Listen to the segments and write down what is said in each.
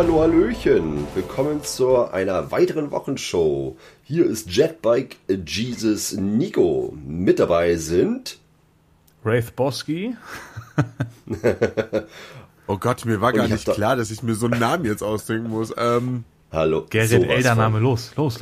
Hallihallo, Hallöchen. Willkommen zu einer weiteren Wochenshow. Hier ist Jetbike Jesus Nico. Mit dabei sind Wraith Bosky. Oh Gott, mir war gar nicht klar, dass ich mir so einen Namen jetzt ausdenken muss. Hallo. Gerrit Eldername, los. Oh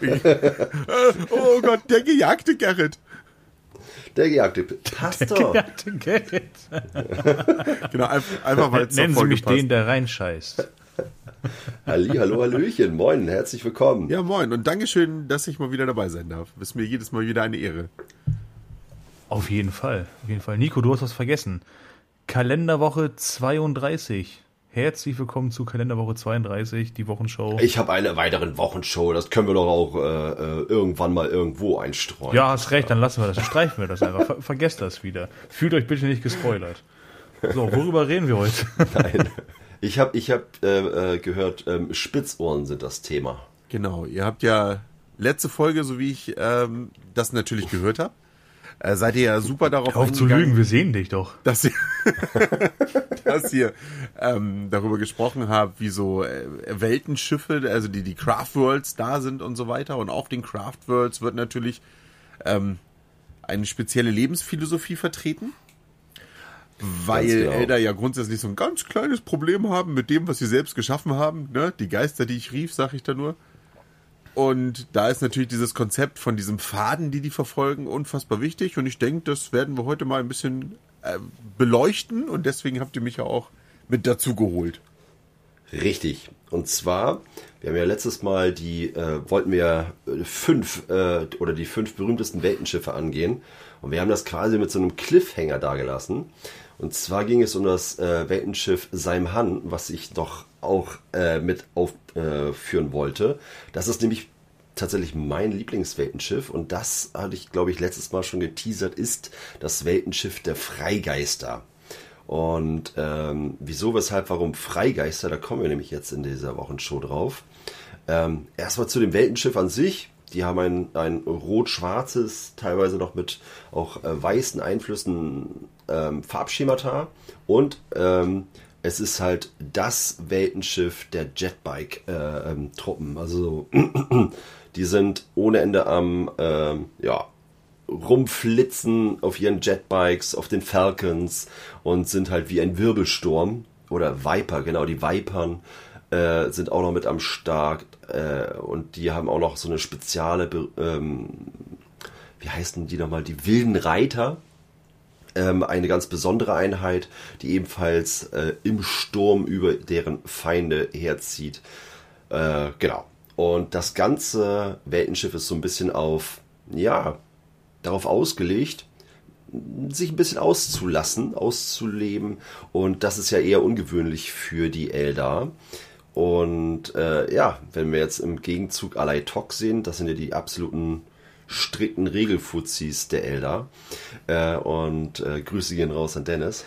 Gott, der gejagte Gerrit. Der gejagte. Passt doch. Der gejagte Gerrit. Genau, einfach weil es Nennen zur Sie Folge mich passt. den, der reinscheißt. Hallihallo, Hallöchen. Moin, herzlich willkommen. Ja, moin und Dankeschön, dass ich mal wieder dabei sein darf. Ist mir jedes Mal wieder eine Ehre. Auf jeden Fall. Nico, du hast was vergessen. Kalenderwoche 32. Herzlich willkommen zu Kalenderwoche 32, die Wochenshow. Ich habe eine weitere Wochenshow. Das können wir doch auch irgendwann mal irgendwo einstreuen. Ja, hast recht, dann lassen wir das. Dann streichen wir das einfach. Vergesst das wieder. Fühlt euch bitte nicht gespoilert. So, worüber reden wir heute? Nein. Ich hab gehört, Spitzohren sind das Thema. Genau, ihr habt ja letzte Folge, so wie ich das natürlich gehört habe, seid ihr ja super darauf Hör auf zu lügen, wir sehen dich doch. dass ihr darüber gesprochen habt, wie so Weltenschiffe, also die Craft Worlds da sind und so weiter. Und auf den Craft Worlds wird natürlich eine spezielle Lebensphilosophie vertreten, weil genau. Elder ja grundsätzlich so ein ganz kleines Problem haben mit dem, was sie selbst geschaffen haben. Ne? Die Geister, die ich rief, sag ich da nur. Und da ist natürlich dieses Konzept von diesem Faden, die verfolgen, unfassbar wichtig. Und ich denke, das werden wir heute mal ein bisschen beleuchten. Und deswegen habt ihr mich ja auch mit dazu geholt. Richtig. Und zwar, wir haben ja letztes Mal wollten wir die fünf berühmtesten Weltenschiffe angehen. Und wir haben das quasi mit so einem Cliffhanger dagelassen. Und zwar ging es um das Weltenschiff Seimhan, was ich doch auch mit aufführen wollte. Das ist nämlich tatsächlich mein Lieblingsweltenschiff. Und das hatte ich, glaube ich, letztes Mal schon geteasert, ist das Weltenschiff der Freigeister. Und wieso, weshalb, warum Freigeister, da kommen wir nämlich jetzt in dieser Wochenshow drauf. Erstmal zu dem Weltenschiff an sich. Die haben ein rot-schwarzes, teilweise noch mit auch weißen Einflüssen Farbschemata. Und es ist halt das Weltenschiff der Jetbike-Truppen. Also die sind ohne Ende am rumflitzen auf ihren Jetbikes, auf den Falcons und sind halt wie ein Wirbelsturm oder Viper, genau, die Vipern sind auch noch mit am Start und die haben auch noch so eine spezielle, wie heißen die nochmal, die wilden Reiter, eine ganz besondere Einheit, die ebenfalls im Sturm über deren Feinde herzieht. Genau. Und das ganze Weltenschiff ist so ein bisschen darauf ausgelegt, sich ein bisschen auszuleben. Und das ist ja eher ungewöhnlich für die Eldar. Und wenn wir jetzt im Gegenzug Alai Tok sehen, das sind ja die absoluten strikten Regelfuzis der Eldar. Grüße gehen raus an Dennis.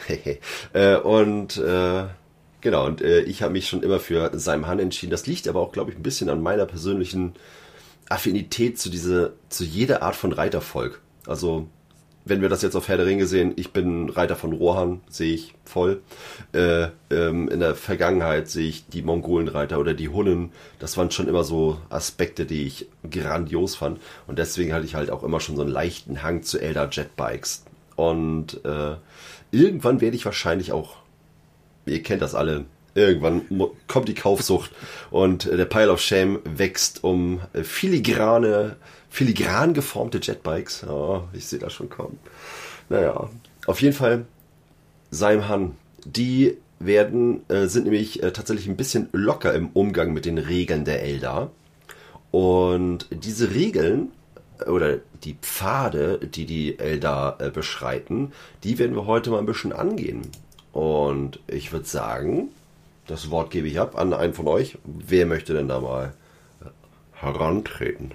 Genau, und ich habe mich schon immer für Seimhan entschieden. Das liegt aber auch, glaube ich, ein bisschen an meiner persönlichen Affinität zu jeder Art von Reitervolk. Also, wenn wir das jetzt auf Herr der Ringe sehen, ich bin Reiter von Rohan, sehe ich voll. In der Vergangenheit sehe ich die Mongolenreiter oder die Hunnen. Das waren schon immer so Aspekte, die ich grandios fand. Und deswegen hatte ich halt auch immer schon so einen leichten Hang zu Eldar Jetbikes. Und irgendwann werde ich wahrscheinlich auch, ihr kennt das alle, irgendwann kommt die Kaufsucht und der Pile of Shame wächst um filigran geformte Jetbikes. Oh, ich sehe das schon kommen. Naja, auf jeden Fall Seimhan. Die sind nämlich tatsächlich ein bisschen locker im Umgang mit den Regeln der Eldar. Und diese Regeln oder die Pfade, die Eldar beschreiten, die werden wir heute mal ein bisschen angehen. Und ich würde sagen, das Wort gebe ich ab an einen von euch. Wer möchte denn da mal herantreten?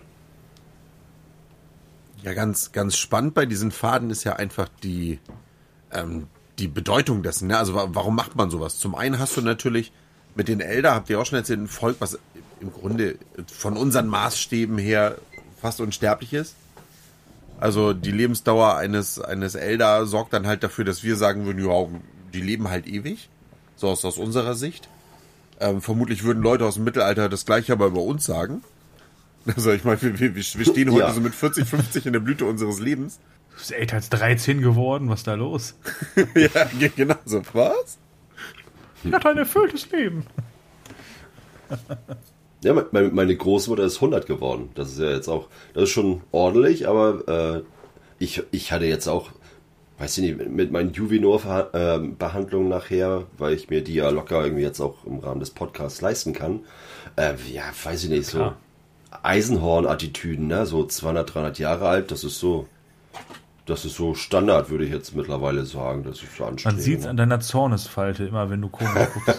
Ja, ganz, ganz spannend bei diesen Pfaden ist ja einfach die Bedeutung dessen. Ne? Also warum macht man sowas? Zum einen hast du natürlich mit den Eldar, habt ihr auch schon erzählt, ein Volk, was im Grunde von unseren Maßstäben her fast unsterblich ist. Also die Lebensdauer eines Eldar sorgt dann halt dafür, dass wir sagen würden, ja, die leben halt ewig. So aus unserer Sicht. Vermutlich würden Leute aus dem Mittelalter das gleiche aber über uns sagen. Also ich meine, wir stehen heute so mit 40, 50 in der Blüte unseres Lebens. Du bist älter als 13 geworden, was ist da los? Ja, genau so. Was? Ich hatte ein erfülltes Leben. Ja, meine Großmutter ist 100 geworden. Das ist ja jetzt auch, das ist schon ordentlich, aber ich hatte jetzt auch, weiß ich nicht, mit meinen Juvinor-Behandlungen nachher, weil ich mir die ja locker irgendwie jetzt auch im Rahmen des Podcasts leisten kann. Ja, weiß ich nicht, so Eisenhorn-Attitüden, ne? So 200, 300 Jahre alt, das ist so Standard, würde ich jetzt mittlerweile sagen. Das ist so anstrengend. Man sieht es an deiner Zornesfalte immer, wenn du komisch guckst.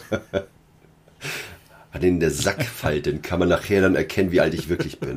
An den der Sackfalten kann man nachher dann erkennen, wie alt ich wirklich bin.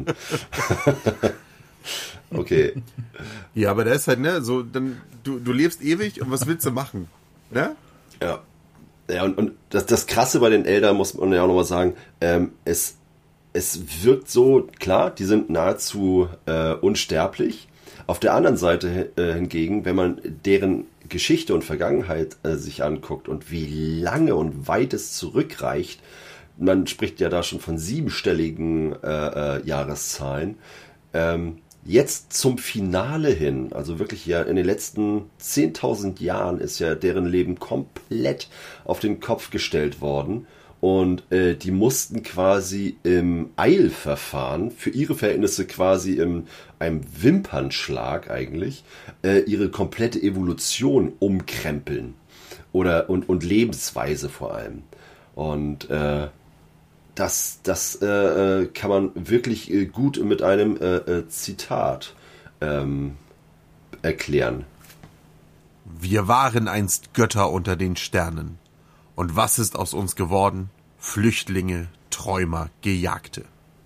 Okay. Ja, aber da ist halt, ne, so, dann, du lebst ewig und was willst du machen? Ne? Ja. Ja, und das Krasse bei den Eltern muss man ja auch nochmal sagen, es wirkt so, klar, die sind nahezu unsterblich. Auf der anderen Seite hingegen, wenn man deren Geschichte und Vergangenheit sich anguckt und wie lange und weit es zurückreicht, man spricht ja da schon von 7-stelligen Jahreszahlen, jetzt zum Finale hin, also wirklich ja in den letzten 10.000 Jahren ist ja deren Leben komplett auf den Kopf gestellt worden. Und die mussten quasi im Eilverfahren, für ihre Verhältnisse quasi in einem Wimpernschlag eigentlich, ihre komplette Evolution umkrempeln. Und Lebensweise vor allem. Und das kann man wirklich gut mit einem Zitat erklären. Wir waren einst Götter unter den Sternen. Und was ist aus uns geworden? Flüchtlinge, Träumer, Gejagte.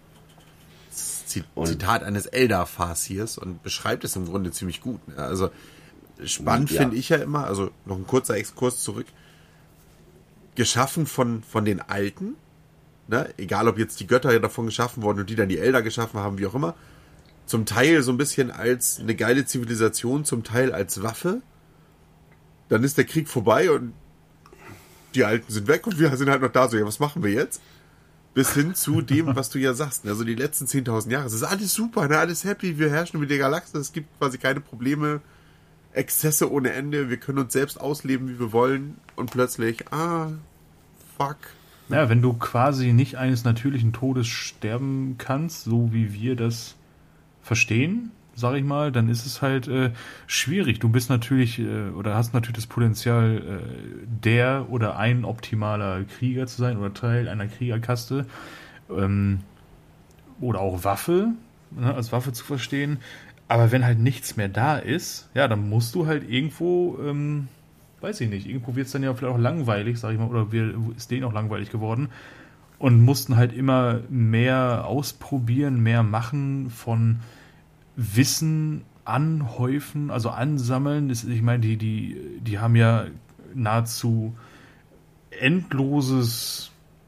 Zitat eines Elder-Farsiers und beschreibt es im Grunde ziemlich gut. Also spannend finde ich ja immer, also noch ein kurzer Exkurs zurück, geschaffen von den Alten, ne? Egal ob jetzt die Götter davon geschaffen wurden und die dann die Elder geschaffen haben, wie auch immer, zum Teil so ein bisschen als eine geile Zivilisation, zum Teil als Waffe. Dann ist der Krieg vorbei und die Alten sind weg und wir sind halt noch da, so, ja, was machen wir jetzt? Bis hin zu dem, was du ja sagst, also die letzten 10.000 Jahre, es ist alles super, ne? Alles happy, wir herrschen über die Galaxie, es gibt quasi keine Probleme, Exzesse ohne Ende, wir können uns selbst ausleben, wie wir wollen und plötzlich, fuck. Ja, wenn du quasi nicht eines natürlichen Todes sterben kannst, so wie wir das verstehen, sag ich mal, dann ist es halt schwierig. Du bist natürlich oder hast natürlich das Potenzial, der oder ein optimaler Krieger zu sein oder Teil einer Kriegerkaste oder auch Waffe, ne, als Waffe zu verstehen. Aber wenn halt nichts mehr da ist, ja, dann musst du halt irgendwo, weiß ich nicht, irgendwo wird es dann ja vielleicht auch langweilig, sag ich mal, oder ist denen auch langweilig geworden und mussten halt immer mehr ausprobieren, mehr machen von Wissen anhäufen, also ansammeln. Ich meine, die haben ja nahezu endlosen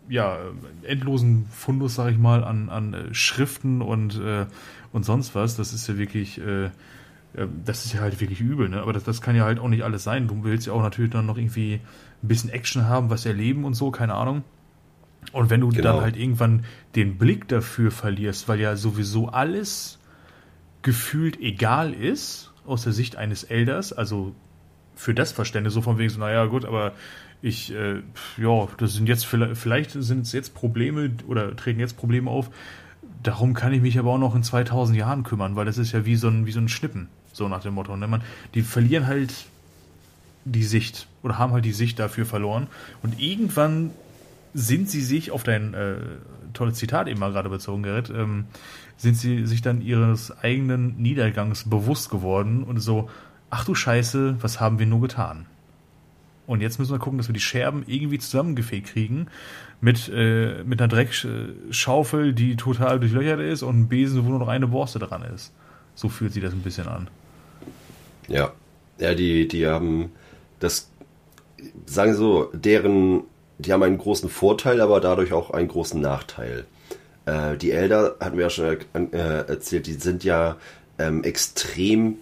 Fundus, sag ich mal, an Schriften und sonst was. Das ist ja wirklich, das ist ja halt wirklich übel, ne? Aber das kann ja halt auch nicht alles sein. Du willst ja auch natürlich dann noch irgendwie ein bisschen Action haben, was erleben und so, keine Ahnung. Und wenn du dann halt irgendwann den Blick dafür verlierst, weil ja sowieso alles gefühlt egal ist, aus der Sicht eines Elders, also für das Verständnis, so von wegen so, naja gut, aber das sind jetzt, vielleicht sind es jetzt Probleme oder treten jetzt Probleme auf, darum kann ich mich aber auch noch in 2000 Jahren kümmern, weil das ist ja wie so ein Schnippen, so nach dem Motto. Ne? Die verlieren halt die Sicht oder haben halt die Sicht dafür verloren und irgendwann sind sie sich auf dein tolles Zitat eben mal gerade bezogen, Gerrit, sind sie sich dann ihres eigenen Niedergangs bewusst geworden und so, ach du Scheiße, was haben wir nur getan? Und jetzt müssen wir gucken, dass wir die Scherben irgendwie zusammengefegt kriegen mit einer Dreckschaufel, die total durchlöchert ist und einem Besen, wo nur noch eine Borste dran ist. So fühlt sich das ein bisschen an. Ja, die haben das, sagen wir so, die haben einen großen Vorteil, aber dadurch auch einen großen Nachteil. Die Elder, hatten wir ja schon erzählt, die sind ja extrem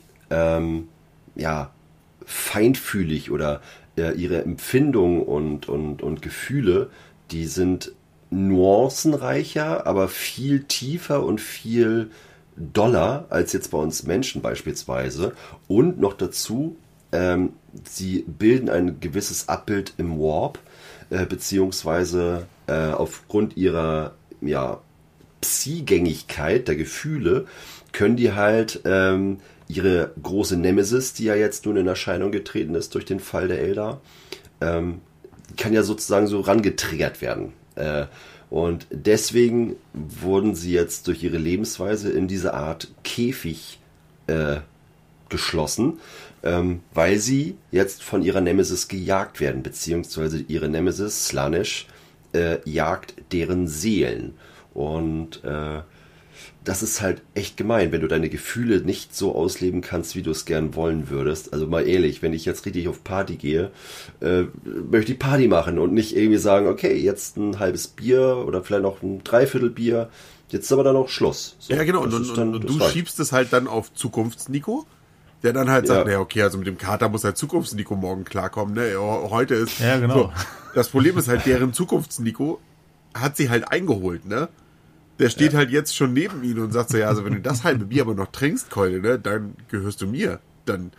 feinfühlig oder ihre Empfindungen und Gefühle, die sind nuancenreicher, aber viel tiefer und viel doller als jetzt bei uns Menschen beispielsweise. Und noch dazu, sie bilden ein gewisses Abbild im Warp, beziehungsweise aufgrund ihrer Psi-Gängigkeit der Gefühle können die halt ihre große Nemesis, die ja jetzt nun in Erscheinung getreten ist durch den Fall der Eldar, kann ja sozusagen so rangetriggert werden. Und deswegen wurden sie jetzt durch ihre Lebensweise in diese Art Käfig geschlossen, weil sie jetzt von ihrer Nemesis gejagt werden, beziehungsweise ihre Nemesis, Slaanesh, jagt deren Seelen. Und das ist halt echt gemein, wenn du deine Gefühle nicht so ausleben kannst, wie du es gern wollen würdest. Also mal ehrlich, wenn ich jetzt richtig auf Party gehe, möchte ich Party machen und nicht irgendwie sagen, okay, jetzt ein halbes Bier oder vielleicht noch ein Dreiviertel Bier, jetzt ist aber dann auch Schluss. So, ja, genau, und du schiebst es halt dann auf Zukunfts-Nico, der dann halt sagt, okay, also mit dem Kater muss halt Zukunfts-Nico morgen klarkommen, ne? Heute ist... Ja, genau. So. Das Problem ist halt, deren Zukunfts-Nico hat sie halt eingeholt, ne? Der steht halt jetzt schon neben ihm und sagt so, ja, also wenn du das halbe Bier aber noch trinkst, Keule, ne, dann gehörst du mir. Dann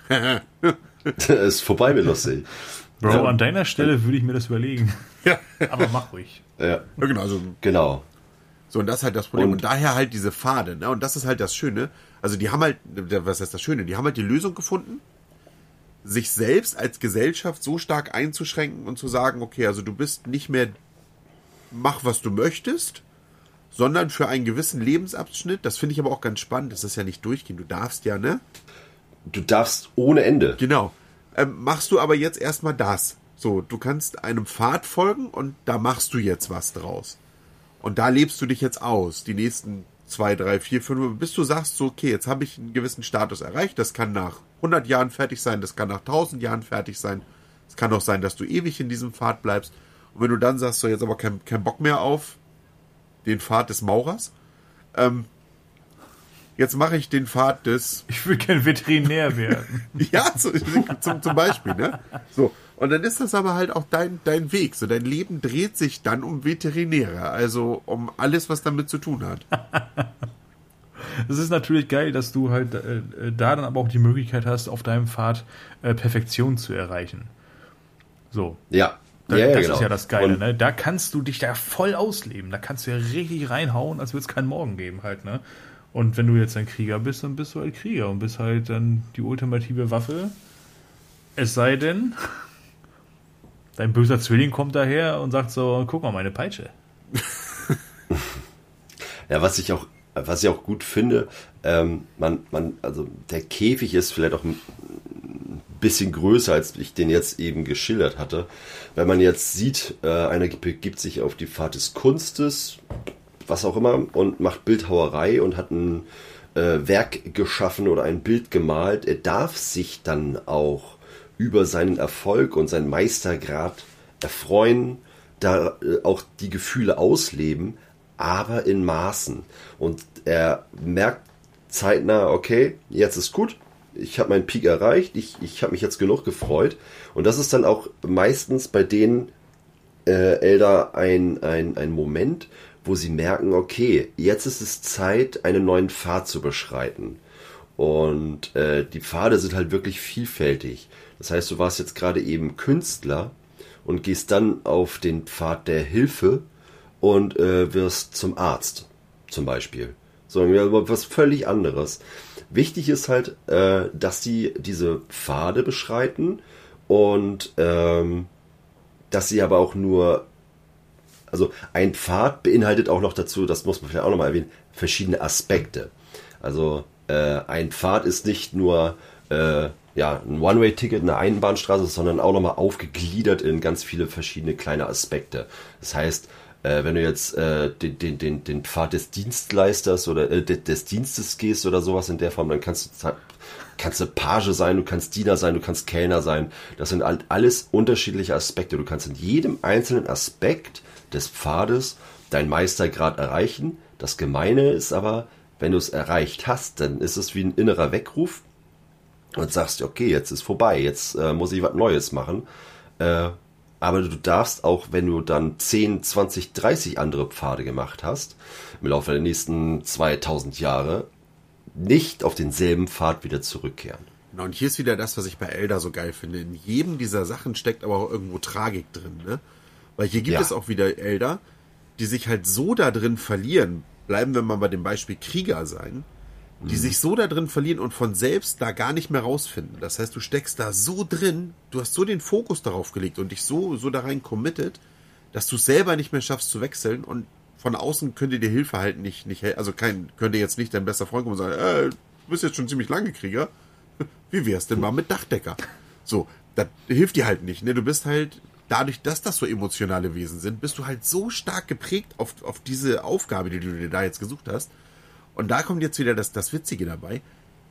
ist vorbei mit lustig. Bro, an deiner Stelle würde ich mir das überlegen. Ja. Aber mach ruhig. Ja, genau. Also, genau. So, und das ist halt das Problem. Und daher halt diese Pfade, ne? Und das ist halt das Schöne. Also die haben halt, was heißt das Schöne? Die haben halt die Lösung gefunden, sich selbst als Gesellschaft so stark einzuschränken und zu sagen, okay, also du bist nicht mehr, mach was du möchtest, sondern für einen gewissen Lebensabschnitt, das finde ich aber auch ganz spannend, das ist ja nicht durchgehend, du darfst ja, ne? Du darfst ohne Ende. Genau. Machst du aber jetzt erstmal das. So, du kannst einem Pfad folgen und da machst du jetzt was draus. Und da lebst du dich jetzt aus, die nächsten 2, 3, 4, 5, bis du sagst, so, okay, jetzt habe ich einen gewissen Status erreicht, das kann nach 100 Jahren fertig sein, das kann nach 1000 Jahren fertig sein, es kann auch sein, dass du ewig in diesem Pfad bleibst. Und wenn du dann sagst, so, jetzt aber kein Bock mehr auf den Pfad des Maurers. Jetzt mache ich den Pfad des... Ich will kein Veterinär werden. Ja, zum Beispiel, ne? So. Und dann ist das aber halt auch dein Weg. So, dein Leben dreht sich dann um Veterinäre. Also um alles, was damit zu tun hat. Es ist natürlich geil, dass du halt da dann aber auch die Möglichkeit hast, auf deinem Pfad Perfektion zu erreichen. So. Ja. Das genau. ist ja das Geile, ne? Da kannst du dich da voll ausleben. Da kannst du ja richtig reinhauen, als würde es keinen Morgen geben halt, ne? Und wenn du jetzt ein Krieger bist, dann bist du halt Krieger und bist halt dann die ultimative Waffe. Es sei denn, dein böser Zwilling kommt daher und sagt so, guck mal, meine Peitsche. Ja, was ich auch gut finde, also der Käfig ist vielleicht auch ein bisschen größer, als ich den jetzt eben geschildert hatte. Wenn man jetzt sieht, einer begibt sich auf die Pfad des Kunstes, was auch immer, und macht Bildhauerei und hat ein Werk geschaffen oder ein Bild gemalt, er darf sich dann auch über seinen Erfolg und seinen Meistergrad erfreuen, da auch die Gefühle ausleben, aber in Maßen. Und er merkt zeitnah, okay, jetzt ist gut, ich habe meinen Peak erreicht, ich habe mich jetzt genug gefreut. Und das ist dann auch meistens bei den Eldar ein Moment, wo sie merken, okay, jetzt ist es Zeit, einen neuen Pfad zu beschreiten. Und die Pfade sind halt wirklich vielfältig. Das heißt, du warst jetzt gerade eben Künstler und gehst dann auf den Pfad der Hilfe und wirst zum Arzt, zum Beispiel. So, was völlig anderes. Wichtig ist halt, dass sie diese Pfade beschreiten und dass sie aber auch nur, also ein Pfad beinhaltet auch noch dazu, das muss man vielleicht auch nochmal erwähnen, verschiedene Aspekte. Also ein Pfad ist nicht nur ein One-Way-Ticket, eine Einbahnstraße, sondern auch nochmal aufgegliedert in ganz viele verschiedene kleine Aspekte. Das heißt, wenn du jetzt den Pfad des Dienstleisters oder des Dienstes gehst oder sowas in der Form, dann kannst du Page sein, du kannst Diener sein, du kannst Kellner sein. Das sind halt alles unterschiedliche Aspekte. Du kannst in jedem einzelnen Aspekt des Pfades deinen Meistergrad erreichen. Das Gemeine ist aber, wenn du es erreicht hast, dann ist es wie ein innerer Weckruf und sagst, okay, jetzt ist vorbei, jetzt muss ich was Neues machen. Aber du darfst auch, wenn du dann 10, 20, 30 andere Pfade gemacht hast, im Laufe der nächsten 2000 Jahre, nicht auf denselben Pfad wieder zurückkehren. Genau, und hier ist wieder das, was ich bei Elder so geil finde. In jedem dieser Sachen steckt aber auch irgendwo Tragik drin, ne? Weil hier gibt es auch wieder Elder, die sich halt so da drin verlieren, bleiben wir mal bei dem Beispiel Krieger sein, die sich so da drin verlieren und von selbst da gar nicht mehr rausfinden. Das heißt, du steckst da so drin, du hast so den Fokus darauf gelegt und dich so da rein committed, dass du es selber nicht mehr schaffst zu wechseln und von außen könnte dir Hilfe halt nicht helfen. Also könnte jetzt nicht dein bester Freund kommen und sagen, du bist jetzt schon ziemlich lange Krieger. Wie wär's denn mal mit Dachdecker? So, das hilft dir halt nicht, ne? Du bist halt, dadurch, dass das so emotionale Wesen sind, bist du halt so stark geprägt auf diese Aufgabe, die du dir da jetzt gesucht hast. Und da kommt jetzt wieder das Witzige dabei.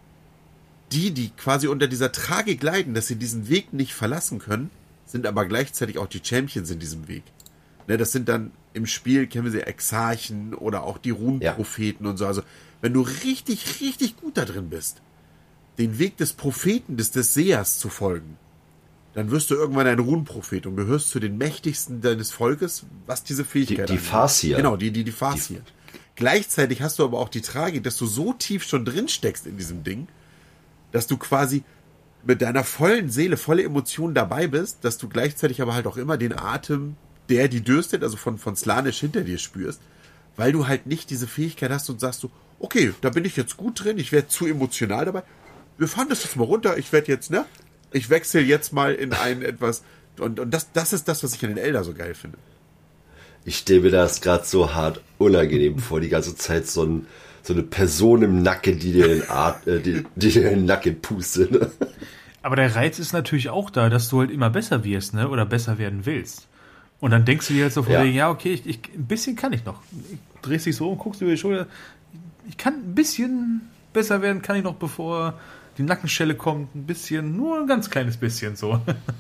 Die quasi unter dieser Tragik leiden, dass sie diesen Weg nicht verlassen können, sind aber gleichzeitig auch die Champions in diesem Weg. Ne, das sind dann im Spiel, kennen wir sie, Exarchen oder auch die Runenpropheten und so. Also, wenn du richtig, richtig gut da drin bist, den Weg des Propheten, des Sehers zu folgen, dann wirst du irgendwann ein Runenprophet und gehörst zu den mächtigsten deines Volkes, was diese Fähigkeit Die Farseer. Genau, die Farseer. Gleichzeitig hast du aber auch die Tragik, dass du so tief schon drin steckst in diesem Ding, dass du quasi mit deiner vollen Seele, volle Emotionen dabei bist, dass du gleichzeitig aber halt auch immer den Atem, die dürstet, also von Slaanesh hinter dir spürst, weil du halt nicht diese Fähigkeit hast und sagst so, okay, da bin ich jetzt gut drin, ich werde zu emotional dabei, wir fahren das jetzt mal runter, ich wechsle jetzt mal in ein etwas, und das ist das, was ich an den Elder so geil finde. Ich stelle mir das gerade so hart unangenehm vor, die ganze Zeit so eine Person im Nacken, die dir den Nacken pustet. Ne? Aber der Reiz ist natürlich auch da, dass du halt immer besser wirst, ne? Oder besser werden willst. Und dann denkst du dir halt so von wegen, okay, ein bisschen kann ich noch. Drehst dich so um, guckst über die Schulter, ich kann ein bisschen besser werden, kann ich noch, bevor die Nackenschelle kommt, ein bisschen, nur ein ganz kleines bisschen so.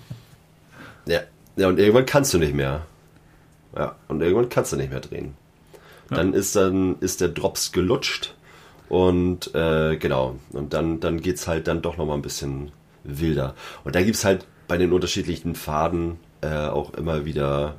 Ja, und irgendwann kannst du nicht mehr. Ja, und irgendwann kannst du nicht mehr drehen. Ja. Dann ist der Drops gelutscht und genau. Und dann geht's halt dann doch nochmal ein bisschen wilder. Und da gibt's halt bei den unterschiedlichen Pfaden auch immer wieder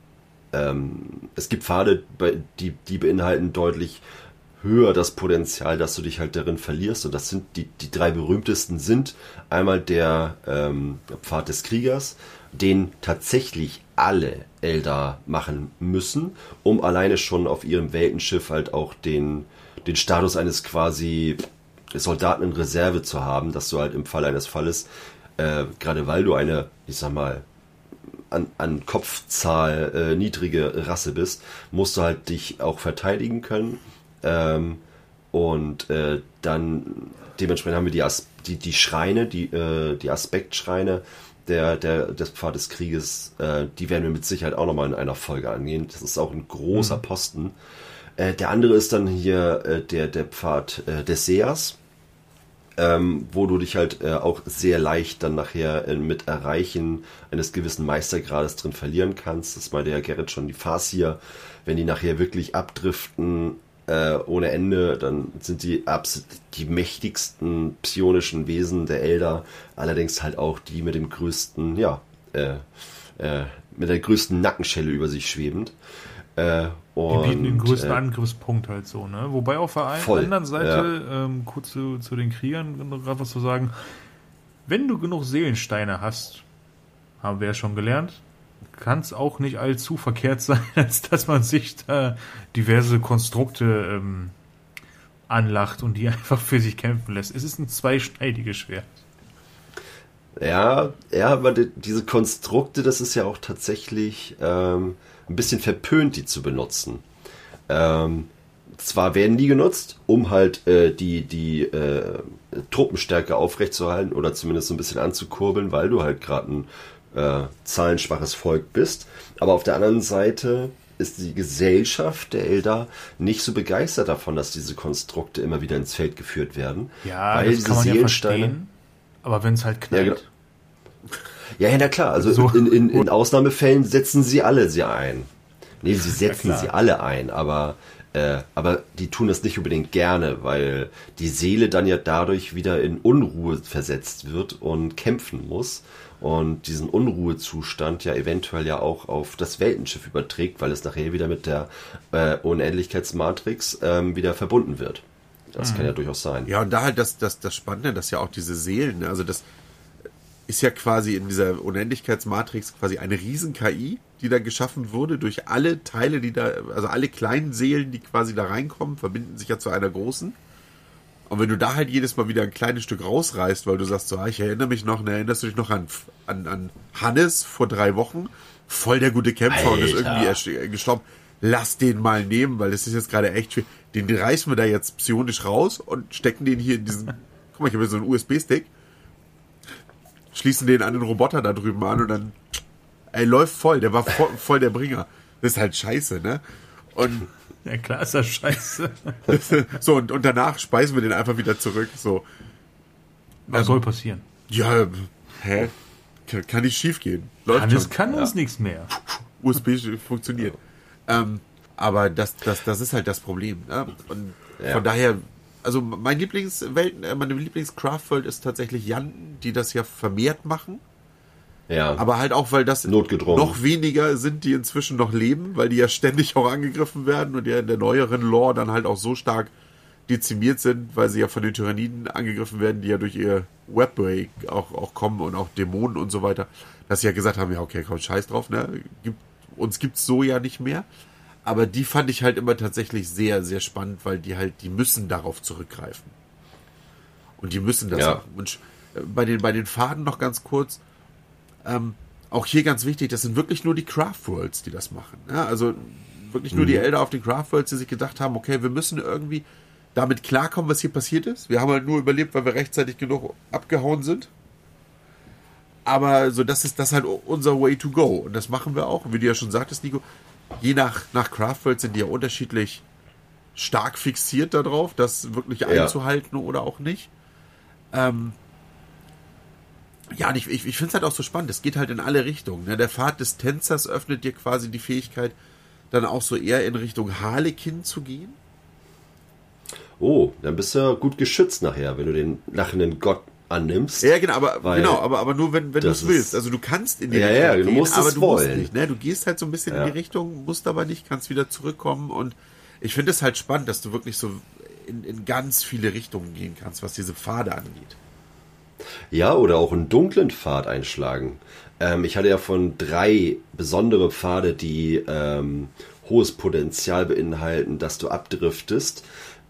es gibt Pfade, die beinhalten deutlich höher das Potenzial, dass du dich halt darin verlierst. Und das sind die drei berühmtesten sind einmal der Pfad des Kriegers, den tatsächlich alle Elder machen müssen, um alleine schon auf ihrem Weltenschiff halt auch den Status eines quasi Soldaten in Reserve zu haben, dass du halt im Fall eines Falles, gerade weil du eine, ich sag mal, an Kopfzahl niedrige Rasse bist, musst du halt dich auch verteidigen können. Und dann dementsprechend haben wir die Schreine, die Aspektschreine des Pfad des Krieges, die werden wir mit Sicherheit auch nochmal in einer Folge angehen. Das ist auch ein großer Posten. Der andere ist dann hier der Pfad des Sehers, wo du dich halt auch sehr leicht dann nachher mit Erreichen eines gewissen Meistergrades drin verlieren kannst. Das meinte ja Gerrit schon, die Farseer, wenn die nachher wirklich abdriften ohne Ende, dann sind die mächtigsten psionischen Wesen der Elder, allerdings halt auch die mit dem größten, mit der größten Nackenschelle über sich schwebend. Die bieten den größten Angriffspunkt halt so, ne? Wobei auf der anderen Seite, kurz zu den Kriegern gerade was zu sagen, wenn du genug Seelensteine hast, haben wir ja schon gelernt, kann es auch nicht allzu verkehrt sein, als dass man sich da diverse Konstrukte anlacht und die einfach für sich kämpfen lässt. Es ist ein zweischneidiges Schwert. Ja, aber diese Konstrukte, das ist ja auch tatsächlich ein bisschen verpönt, die zu benutzen. Zwar werden die genutzt, um halt die Truppenstärke aufrechtzuerhalten oder zumindest so ein bisschen anzukurbeln, weil du halt gerade ein zahlenschwaches Volk bist. Aber auf der anderen Seite ist die Gesellschaft der Elder nicht so begeistert davon, dass diese Konstrukte immer wieder ins Feld geführt werden. Ja, weil das kann man ja verstehen. Aber wenn es halt knallt. Ja, genau. Ja, na klar. Also so. In Ausnahmefällen setzen sie alle sie ein. Nee, sie setzen sie alle ein. Aber Aber die tun das nicht unbedingt gerne, weil die Seele dann ja dadurch wieder in Unruhe versetzt wird und kämpfen muss und diesen Unruhezustand ja eventuell ja auch auf das Weltenschiff überträgt, weil es nachher wieder mit der Unendlichkeitsmatrix wieder verbunden wird. Das kann ja durchaus sein. Ja, und da halt das Spannende, dass ja auch diese Seelen, also das ist ja quasi in dieser Unendlichkeitsmatrix quasi eine Riesen-KI, die da geschaffen wurde durch alle Teile, die da, also alle kleinen Seelen, die quasi da reinkommen, verbinden sich ja zu einer großen. Und wenn du da halt jedes Mal wieder ein kleines Stück rausreißt, weil du sagst so, ich erinnere mich noch, erinnerst du dich noch an Hannes vor 3 Wochen? Voll der gute Kämpfer und ist irgendwie gestorben. Lass den mal nehmen, weil das ist jetzt gerade echt schwierig. Den reißen wir da jetzt psionisch raus und stecken den hier in diesen, guck mal, ich habe hier so einen USB-Stick, schließen den an den Roboter da drüben an und dann, läuft voll, der war voll der Bringer. Das ist halt scheiße, ne? Und ja klar ist das scheiße. so, und danach speisen wir den einfach wieder zurück, so. Was soll passieren? Ja, kann nicht schief gehen. Läuft Hannes schon. kann uns nichts mehr. USB funktioniert. Aber das ist halt das Problem. Ne? Und von daher, also meine Lieblings-Craft-World ist tatsächlich Janten, die das ja vermehrt machen. Ja. Aber halt auch, weil das Notgedrungen. noch weniger sind, die inzwischen noch leben, weil die ja ständig auch angegriffen werden und ja in der neueren Lore dann halt auch so stark dezimiert sind, weil sie ja von den Tyranniden angegriffen werden, die ja durch ihr Webway auch kommen und auch Dämonen und so weiter, dass sie ja gesagt haben, ja okay, komm, scheiß drauf, ne? Uns gibt's so ja nicht mehr. Aber die fand ich halt immer tatsächlich sehr, sehr spannend, weil die müssen darauf zurückgreifen. Und die müssen das machen. Und bei den Faden noch ganz kurz, auch hier ganz wichtig, das sind wirklich nur die Craft Worlds, die das machen. Ja, also wirklich nur die Elder auf den Craft Worlds, die sich gedacht haben, okay, wir müssen irgendwie damit klarkommen, was hier passiert ist. Wir haben halt nur überlebt, weil wir rechtzeitig genug abgehauen sind. Aber so, das ist halt unser Way to go. Und das machen wir auch. Und wie du ja schon sagtest, Nico, je nach Craft Worlds sind die ja unterschiedlich stark fixiert darauf, das wirklich einzuhalten oder auch nicht. Ja, und ich finde es halt auch so spannend. Es geht halt in alle Richtungen. Ne? Der Pfad des Tänzers öffnet dir quasi die Fähigkeit, dann auch so eher in Richtung Harlekin zu gehen. Oh, dann bist du gut geschützt nachher, wenn du den lachenden Gott annimmst. Ja, genau, aber nur wenn du es willst. Also du kannst in die Richtung gehen, musst aber du musst nicht. Ne? Du gehst halt so ein bisschen in die Richtung, musst aber nicht, kannst wieder zurückkommen. Und ich finde es halt spannend, dass du wirklich so in ganz viele Richtungen gehen kannst, was diese Pfade angeht. Ja, oder auch einen dunklen Pfad einschlagen. Ich hatte ja von 3 besondere Pfade, die hohes Potenzial beinhalten, dass du abdriftest,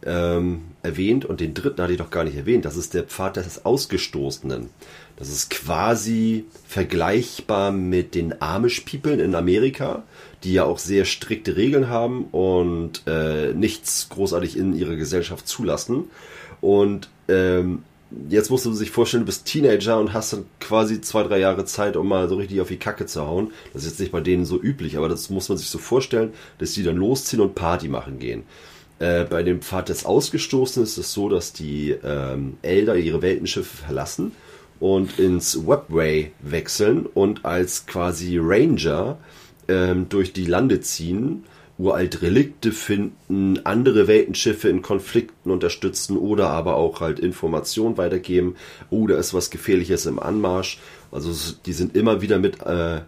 erwähnt. Und den 3. hatte ich doch gar nicht erwähnt. Das ist der Pfad des Ausgestoßenen. Das ist quasi vergleichbar mit den Amish-Peoplen in Amerika, die ja auch sehr strikte Regeln haben und nichts großartig in ihrer Gesellschaft zulassen. Und jetzt musst du sich vorstellen, du bist Teenager und hast dann quasi 2-3 Jahre Zeit, um mal so richtig auf die Kacke zu hauen. Das ist jetzt nicht bei denen so üblich, aber das muss man sich so vorstellen, dass die dann losziehen und Party machen gehen. Bei dem Pfad des Ausgestoßenen ist es so, dass die Elder ihre Weltenschiffe verlassen und ins Webway wechseln und als quasi Ranger durch die Lande ziehen, uralt Relikte finden, andere Weltenschiffe in Konflikten unterstützen oder aber auch halt Informationen weitergeben oder ist was Gefährliches im Anmarsch. Also die sind immer wieder mit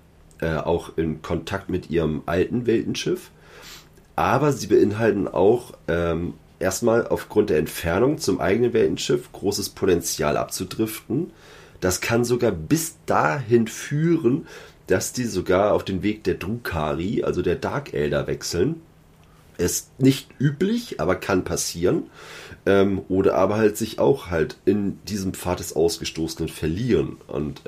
auch in Kontakt mit ihrem alten Weltenschiff. Aber sie beinhalten auch erstmal aufgrund der Entfernung zum eigenen Weltenschiff großes Potenzial abzudriften. Das kann sogar bis dahin führen, dass die sogar auf den Weg der Drukhari, also der Dark Elder, wechseln. Ist nicht üblich, aber kann passieren. Oder aber halt sich auch halt in diesem Pfad des Ausgestoßenen verlieren. Und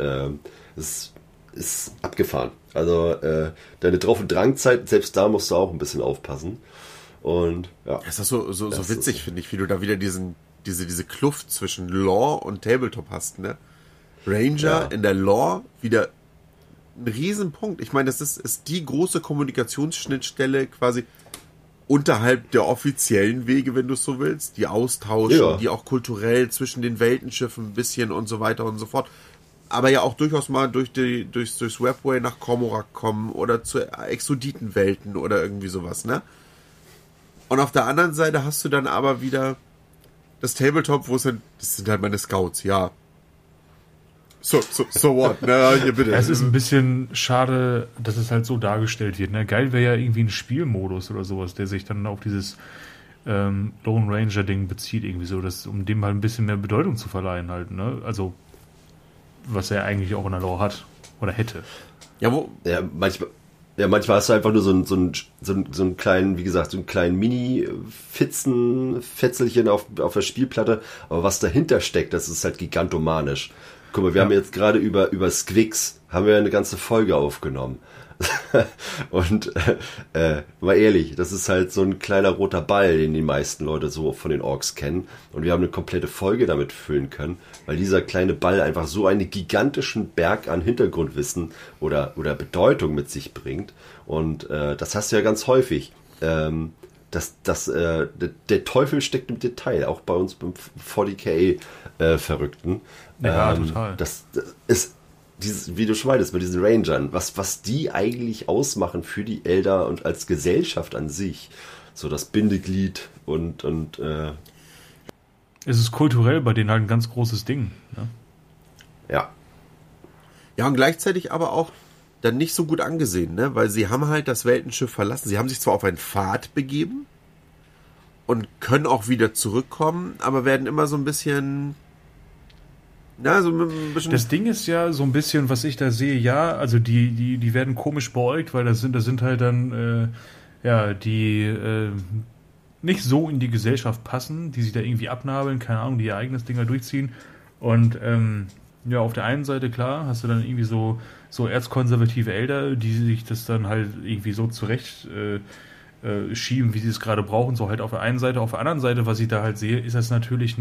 es ist abgefahren. Also deine Drauf- und Drangzeit, selbst da musst du auch ein bisschen aufpassen. Und ja. Das ist so witzig, finde ich, wie du da wieder diese Kluft zwischen Lore und Tabletop hast, ne? Ranger in der Lore wieder ein Riesenpunkt. Ich meine, das ist die große Kommunikationsschnittstelle quasi unterhalb der offiziellen Wege, wenn du es so willst. Die austauschen, die auch kulturell zwischen den Weltenschiffen ein bisschen und so weiter und so fort. Aber ja auch durchaus mal durchs Webway nach Komorak kommen oder zu Exoditenwelten oder irgendwie sowas, ne? Und auf der anderen Seite hast du dann aber wieder das Tabletop, wo es dann, das sind halt meine Scouts, ja. So what? Na, hier bitte. Es ist ein bisschen schade, dass es halt so dargestellt wird. Ne? Geil wäre ja irgendwie ein Spielmodus oder sowas, der sich dann auf dieses Lone Ranger-Ding bezieht, irgendwie so, um dem halt ein bisschen mehr Bedeutung zu verleihen halt. Ne? Also, was er eigentlich auch in der Lore hat oder hätte. Ja, manchmal hast du einfach nur so einen kleinen, wie gesagt, so einen kleinen Mini-Fetzelchen auf der Spielplatte, aber was dahinter steckt, das ist halt gigantomanisch. Guck mal, wir haben jetzt gerade über Squix, haben wir eine ganze Folge aufgenommen. Und mal ehrlich, das ist halt so ein kleiner roter Ball, den die meisten Leute so von den Orks kennen. Und wir haben eine komplette Folge damit füllen können, weil dieser kleine Ball einfach so einen gigantischen Berg an Hintergrundwissen oder Bedeutung mit sich bringt. Und das hast du ja ganz häufig. Der Teufel steckt im Detail, auch bei uns beim 40k Verrückten. Ja, total. Das ist dieses, wie du schon meintest, mit diesen Rangern, was die eigentlich ausmachen für die Elder und als Gesellschaft an sich. So das Bindeglied und es ist kulturell bei denen halt ein ganz großes Ding. Ne? Ja. Ja, und gleichzeitig aber auch dann nicht so gut angesehen, ne? Weil sie haben halt das Weltenschiff verlassen. Sie haben sich zwar auf einen Pfad begeben und können auch wieder zurückkommen, aber werden immer so ein bisschen... Ja, so ein bisschen. Das Ding ist ja so ein bisschen, was ich da sehe, ja, also die werden komisch beäugt, weil das sind halt dann, die nicht so in die Gesellschaft passen, die sich da irgendwie abnabeln, keine Ahnung, die ihr eigenes Ding da durchziehen. Und auf der einen Seite, klar, hast du dann irgendwie so erzkonservative Elder, die sich das dann halt irgendwie so zurecht schieben, wie sie es gerade brauchen, so halt auf der einen Seite. Auf der anderen Seite, was ich da halt sehe, ist das natürlich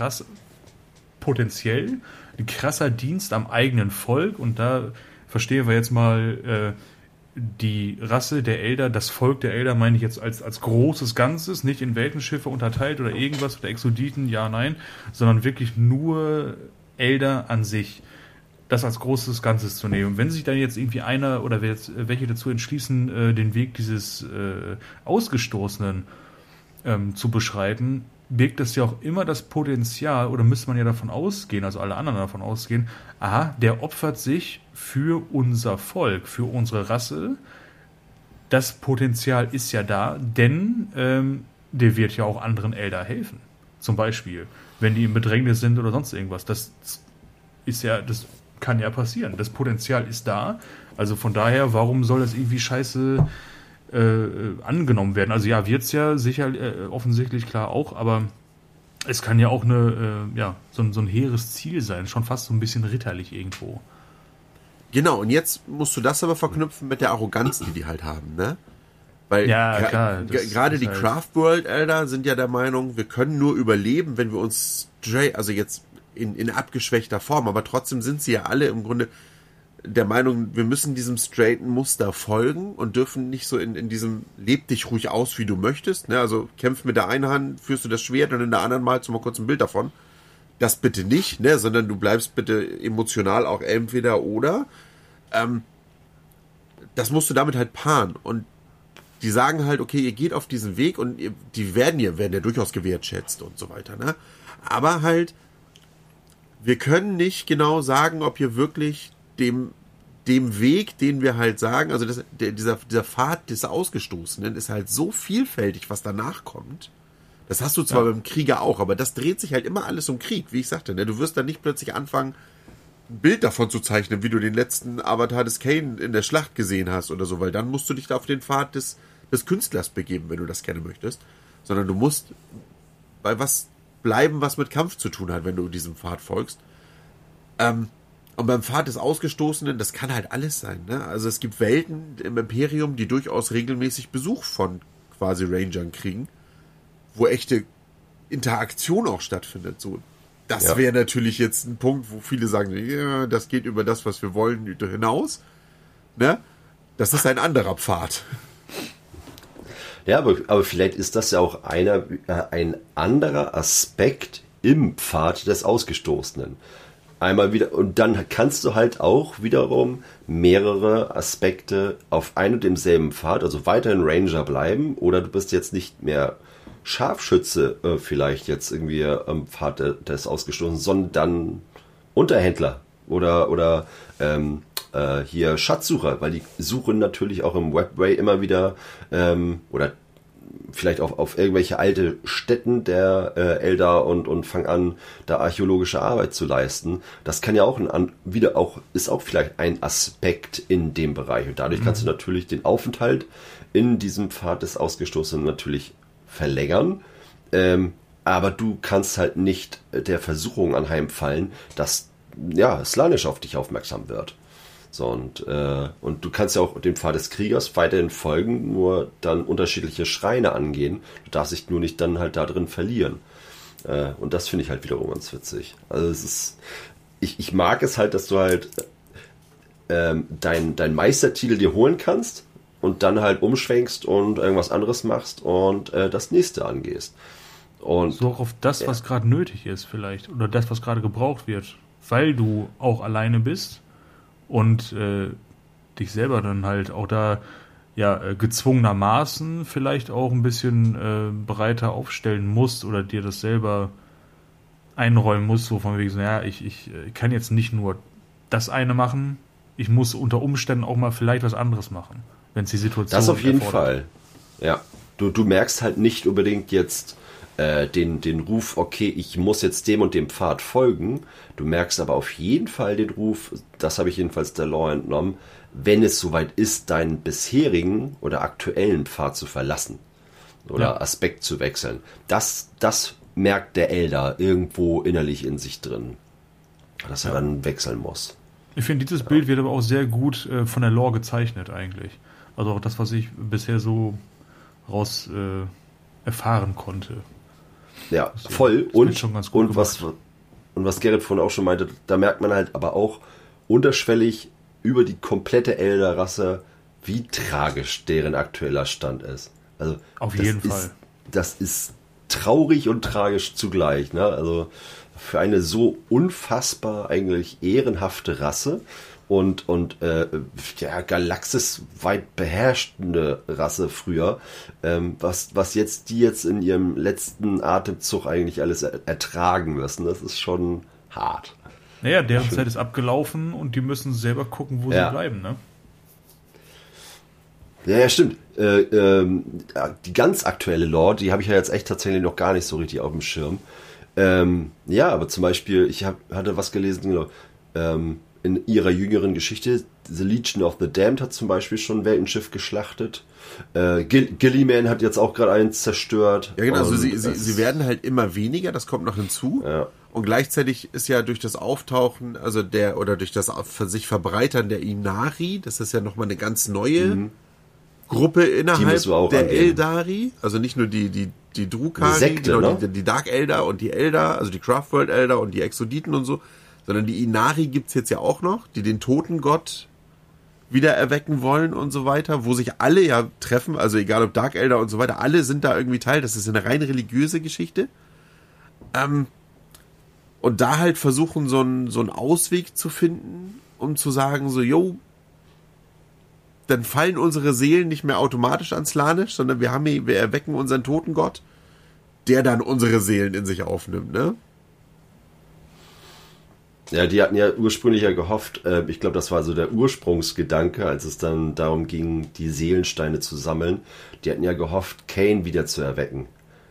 potenziell ein krasser Dienst am eigenen Volk, und da verstehen wir jetzt mal die Rasse der Elder, das Volk der Elder meine ich jetzt als großes Ganzes, nicht in Weltenschiffe unterteilt oder irgendwas oder Exoditen, ja, nein, sondern wirklich nur Elder an sich, das als großes Ganzes zu nehmen. Wenn sich dann jetzt irgendwie einer oder welche dazu entschließen, den Weg dieses Ausgestoßenen zu beschreiten, birgt das ja auch immer das Potenzial, oder müsste man ja davon ausgehen, also alle anderen davon ausgehen, aha, der opfert sich für unser Volk, für unsere Rasse. Das Potenzial ist ja da, denn der wird ja auch anderen Elder helfen. Zum Beispiel, wenn die im Bedrängnis sind oder sonst irgendwas. Das kann ja passieren. Das Potenzial ist da. Also von daher, warum soll das irgendwie scheiße angenommen werden? Also ja, wird's ja sicher offensichtlich klar auch, aber es kann ja auch so ein hehres Ziel sein, schon fast so ein bisschen ritterlich irgendwo. Genau, und jetzt musst du das aber verknüpfen mit der Arroganz, die halt haben, ne? Weil klar, gerade die halt Craft World Elder sind ja der Meinung, wir können nur überleben, wenn wir uns also jetzt in abgeschwächter Form, aber trotzdem sind sie ja alle im Grunde der Meinung, wir müssen diesem straighten Muster folgen und dürfen nicht so in diesem leb dich ruhig aus, wie du möchtest. Ne? Also kämpf mit der einen Hand, führst du das Schwert und in der anderen malst du mal kurz ein Bild davon. Das bitte nicht, ne? Sondern du bleibst bitte emotional auch entweder oder. Das musst du damit halt paaren. Und die sagen halt, okay, ihr geht auf diesen Weg und die werden ja durchaus gewertschätzt und so weiter. Ne? Aber halt, wir können nicht genau sagen, ob ihr wirklich dem Weg, den wir halt sagen, also dieser Pfad des Ausgestoßenen ist halt so vielfältig, was danach kommt. Das hast du zwar beim Krieger auch, aber das dreht sich halt immer alles um Krieg, wie ich sagte. Ne? Du wirst dann nicht plötzlich anfangen, ein Bild davon zu zeichnen, wie du den letzten Avatar des Kane in der Schlacht gesehen hast oder so, weil dann musst du dich da auf den Pfad des Künstlers begeben, wenn du das gerne möchtest. Sondern du musst bei was bleiben, was mit Kampf zu tun hat, wenn du diesem Pfad folgst. Und beim Pfad des Ausgestoßenen, das kann halt alles sein. Ne? Also es gibt Welten im Imperium, die durchaus regelmäßig Besuch von quasi Rangern kriegen, wo echte Interaktion auch stattfindet. So, das wäre natürlich jetzt ein Punkt, wo viele sagen, ja, das geht über das, was wir wollen, hinaus. Ne? Das ist ein anderer Pfad. Ja, aber vielleicht ist das ja auch ein anderer Aspekt im Pfad des Ausgestoßenen. einmal wieder, und dann kannst du halt auch wiederum mehrere Aspekte auf ein und demselben Pfad, also weiterhin Ranger bleiben, oder du bist jetzt nicht mehr Scharfschütze vielleicht jetzt irgendwie am Pfad des Ausgestoßenen, sondern Unterhändler oder hier Schatzsucher, weil die suchen natürlich auch im Webway immer wieder oder vielleicht auf irgendwelche alte Stätten der Eldar und fangen an, da archäologische Arbeit zu leisten. Das kann ja auch ist auch vielleicht ein Aspekt in dem Bereich. Und dadurch kannst du natürlich den Aufenthalt in diesem Pfad des Ausgestoßenen natürlich verlängern. Aber du kannst halt nicht der Versuchung anheimfallen, dass Slaanesh auf dich aufmerksam wird. So, und du kannst ja auch dem Pfad des Kriegers weiterhin folgen, nur dann unterschiedliche Schreine angehen. Du darfst dich nur nicht dann halt da drin verlieren. Und das finde ich halt wiederum ganz witzig. Also es ist, ich mag es halt, dass du halt dein Meistertitel dir holen kannst und dann halt umschwenkst und irgendwas anderes machst und das nächste angehst. Und so auch auf das, was gerade nötig ist vielleicht, oder das, was gerade gebraucht wird, weil du auch alleine bist und dich selber dann halt auch da gezwungenermaßen vielleicht auch ein bisschen breiter aufstellen musst oder dir das selber einräumen musst, so von wegen so, ich kann jetzt nicht nur das eine machen, ich muss unter Umständen auch mal vielleicht was anderes machen, wenn es die Situation das auf jeden erfordert. Fall. Ja, du merkst halt nicht unbedingt jetzt den Ruf, okay, ich muss jetzt dem und dem Pfad folgen. Du merkst aber auf jeden Fall den Ruf, das habe ich jedenfalls der Lore entnommen, wenn es soweit ist, deinen bisherigen oder aktuellen Pfad zu verlassen oder Aspekt zu wechseln. Das merkt der Eldar irgendwo innerlich in sich drin, dass er dann wechseln muss. Ich finde, dieses Bild wird aber auch sehr gut von der Lore gezeichnet eigentlich. Also auch das, was ich bisher so raus erfahren konnte. Ja, voll. Und was Gerrit vorhin auch schon meinte, da merkt man halt aber auch unterschwellig über die komplette Eldar-Rasse, wie tragisch deren aktueller Stand ist. Also auf jeden Fall. Das ist traurig und tragisch zugleich. Ne? Also für eine so unfassbar eigentlich ehrenhafte Rasse und Galaxis weit beherrschende Rasse früher, was die jetzt in ihrem letzten Atemzug eigentlich alles ertragen müssen, das ist schon hart. Naja, deren Zeit ist abgelaufen und die müssen selber gucken, wo sie bleiben, ne? Ja, stimmt. Die ganz aktuelle Lore, die habe ich ja jetzt echt tatsächlich noch gar nicht so richtig auf dem Schirm. Aber zum Beispiel, hatte was gelesen, in ihrer jüngeren Geschichte, The Legion of the Damned hat zum Beispiel schon ein Weltenschiff geschlachtet. Gilliman hat jetzt auch gerade eins zerstört. Ja, genau, also sie werden halt immer weniger, das kommt noch hinzu. Ja. Und gleichzeitig ist ja durch das Auftauchen, also durch das sich Verbreitern der Inari, das ist ja nochmal eine ganz neue Gruppe innerhalb der Eldari, also nicht nur die Drukari, Sekte, genau, die Dark Eldar und die Eldar, also die Craftworld Eldar und die Exoditen und so, sondern die Inari gibt's jetzt ja auch noch, die den Totengott wieder erwecken wollen und so weiter, wo sich alle ja treffen, also egal ob Dark Eldar und so weiter, alle sind da irgendwie Teil, das ist eine rein religiöse Geschichte. Und da halt versuchen, so einen Ausweg zu finden, um zu sagen, so, dann fallen unsere Seelen nicht mehr automatisch ans Slaanesh, sondern wir erwecken unseren Totengott, der dann unsere Seelen in sich aufnimmt, ne? Ja, die hatten ja ursprünglich gehofft, ich glaube, das war so der Ursprungsgedanke, als es dann darum ging, die Seelensteine zu sammeln. Die hatten ja gehofft, Kain wieder zu erwecken,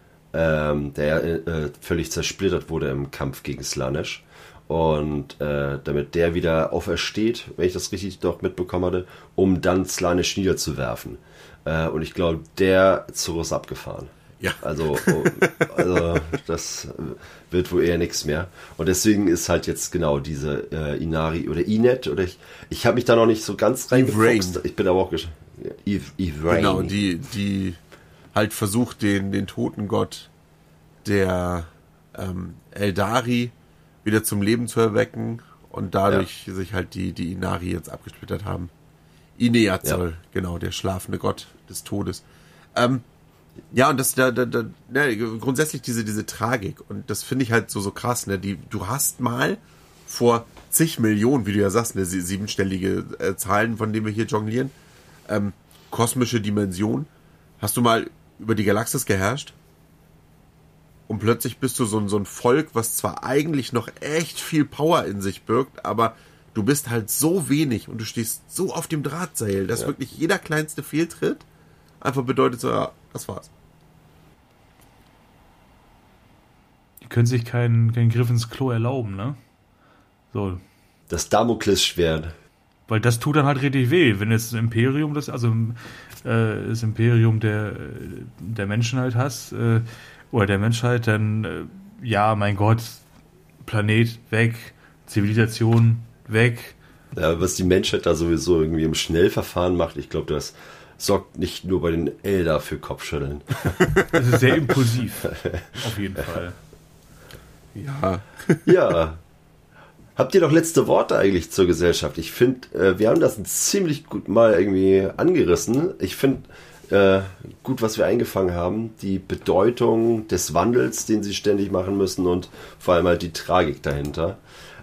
der völlig zersplittert wurde im Kampf gegen Slaanesh. Und damit der wieder aufersteht, wenn ich das richtig doch mitbekommen hatte, um dann Slaanesh niederzuwerfen. Und ich glaube, der Zug ist abgefahren. Ja. Also das wird wohl eher nichts mehr. Und deswegen ist halt jetzt genau diese Inari oder Inet, oder ich habe mich da noch nicht so ganz reingefuchst. Ich bin aber auch Eve Rain. Genau, die halt versucht, den Totengott der Eldari wieder zum Leben zu erwecken und dadurch sich halt die Inari jetzt abgesplittert haben. Ineazol, genau, der schlafende Gott des Todes. Ja, und das grundsätzlich diese Tragik, und das finde ich halt so krass, ne? Du hast mal vor zig Millionen, wie du ja sagst, eine siebenstellige Zahlen, von denen wir hier jonglieren. Kosmische Dimension. Hast du mal über die Galaxis geherrscht? Und plötzlich bist du so ein Volk, was zwar eigentlich noch echt viel Power in sich birgt, aber du bist halt so wenig und du stehst so auf dem Drahtseil, dass wirklich jeder kleinste Fehltritt einfach bedeutet so, ja, das war's. Die können sich keinen Griff ins Klo erlauben, ne? So. Das Damoklesschwert. Weil das tut dann halt richtig weh, wenn jetzt das Imperium, das Imperium der Menschen halt hast, oder der Menschheit, dann, ja, mein Gott, Planet weg, Zivilisation weg. Ja, was die Menschheit da sowieso irgendwie im Schnellverfahren macht, ich glaube, das sorgt nicht nur bei den Eldar für Kopfschütteln. Das ist sehr impulsiv, auf jeden Fall. Ja. Ja. Habt ihr noch letzte Worte eigentlich zur Gesellschaft? Ich finde, wir haben das ziemlich gut mal irgendwie angerissen. Ich finde gut, was wir eingefangen haben, die Bedeutung des Wandels, den sie ständig machen müssen und vor allem halt die Tragik dahinter.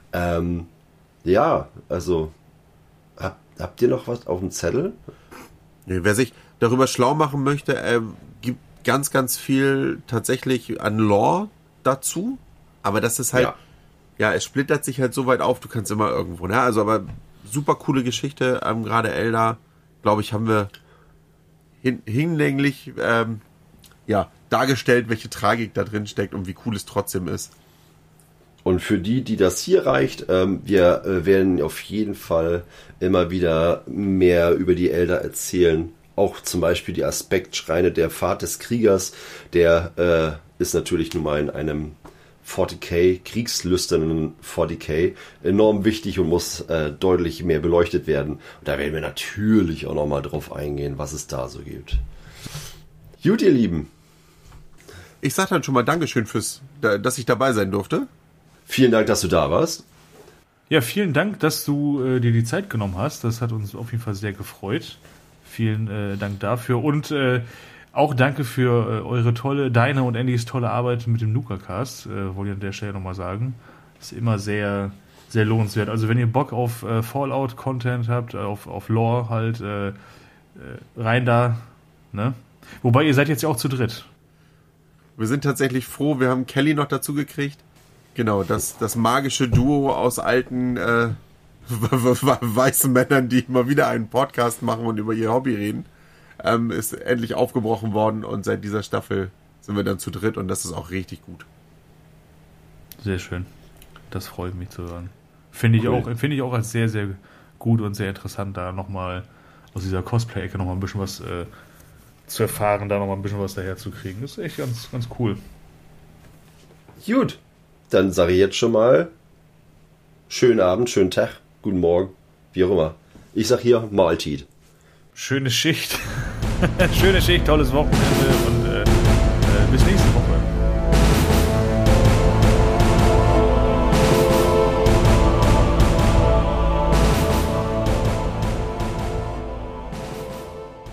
Ja, also habt ihr noch was auf dem Zettel? Wer sich darüber schlau machen möchte, gibt ganz, ganz viel tatsächlich an Lore dazu. Aber das ist halt, ja, es splittert sich halt so weit auf, du kannst immer irgendwo, ne? Also, aber super coole Geschichte, gerade Eldar, glaube ich, haben wir hinlänglich, dargestellt, welche Tragik da drin steckt und wie cool es trotzdem ist. Und für die das hier reicht, wir werden auf jeden Fall immer wieder mehr über die Eldar erzählen. Auch zum Beispiel die Aspektschreine, der Pfad des Kriegers, der ist natürlich nun mal in einem 40k, kriegslüsternen 40k, enorm wichtig und muss deutlich mehr beleuchtet werden. Und da werden wir natürlich auch nochmal drauf eingehen, was es da so gibt. Gut, ihr Lieben. Ich sag dann schon mal Dankeschön dass ich dabei sein durfte. Vielen Dank, dass du da warst. Ja, vielen Dank, dass du dir die Zeit genommen hast. Das hat uns auf jeden Fall sehr gefreut. Vielen Dank dafür. Und auch danke für deine und Andys tolle Arbeit mit dem Nuka-Cast. Wollte ich an der Stelle nochmal sagen. Ist immer sehr, sehr lohnenswert. Also wenn ihr Bock auf Fallout-Content habt, auf Lore halt, rein da. Ne? Wobei, ihr seid jetzt ja auch zu dritt. Wir sind tatsächlich froh, wir haben Kelly noch dazu gekriegt. Genau, das magische Duo aus alten weißen Männern, die mal wieder einen Podcast machen und über ihr Hobby reden, ist endlich aufgebrochen worden und seit dieser Staffel sind wir dann zu dritt und das ist auch richtig gut. Sehr schön. Das freut mich zu hören. Finde ich auch als sehr, sehr gut und sehr interessant, da nochmal aus dieser Cosplay-Ecke nochmal ein bisschen was zu erfahren, da nochmal ein bisschen was daher zu kriegen. Das ist echt ganz, ganz cool. Gut, dann sage ich jetzt schon mal schönen Abend, schönen Tag, guten Morgen, wie auch immer. Ich sage hier Mahlzeit. Schöne Schicht. Schöne Schicht, tolles Wochenende und bis nächste Woche.